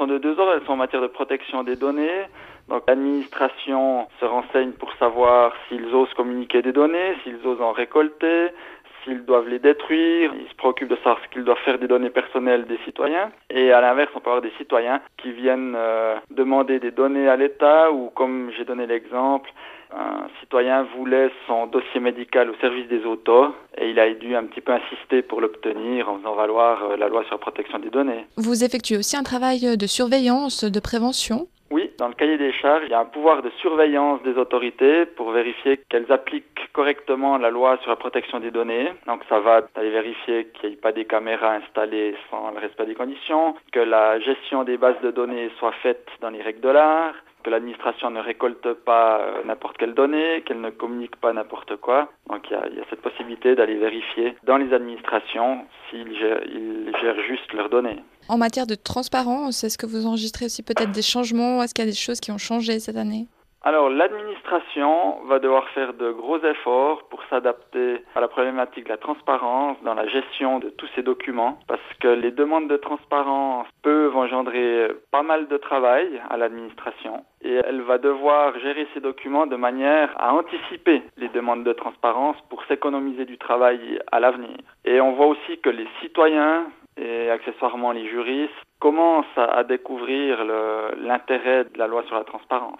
de deux ordres. Elles sont en matière de protection des données. Donc l'administration se renseigne pour savoir s'ils osent communiquer des données, s'ils osent en récolter, s'ils doivent les détruire. Ils se préoccupent de savoir ce qu'ils doivent faire des données personnelles des citoyens. Et à l'inverse, on peut avoir des citoyens qui viennent demander des données à l'État ou, comme j'ai donné l'exemple, un citoyen voulait son dossier médical au service des autos et il a dû un petit peu insister pour l'obtenir en faisant valoir la loi sur la protection des données. Vous effectuez aussi un travail de surveillance, de prévention? Oui, dans le cahier des charges, il y a un pouvoir de surveillance des autorités pour vérifier qu'elles appliquent correctement la loi sur la protection des données. Donc ça va aller vérifier qu'il n'y ait pas des caméras installées sans le respect des conditions, que la gestion des bases de données soit faite dans les règles de l'art, que l'administration ne récolte pas n'importe quelle donnée, qu'elle ne communique pas n'importe quoi. Donc il y a cette possibilité d'aller vérifier dans les administrations s'ils gèrent juste leurs données. En matière de transparence, est-ce que vous enregistrez aussi peut-être des changements? Est-ce qu'il y a des choses qui ont changé cette année? Alors, l'administration va devoir faire de gros efforts pour s'adapter à la problématique de la transparence dans la gestion de tous ces documents, parce que les demandes de transparence peuvent engendrer pas mal de travail à l'administration, et elle va devoir gérer ces documents de manière à anticiper les demandes de transparence pour s'économiser du travail à l'avenir. Et on voit aussi que les citoyens et accessoirement les juristes commencent à découvrir l'intérêt de la loi sur la transparence.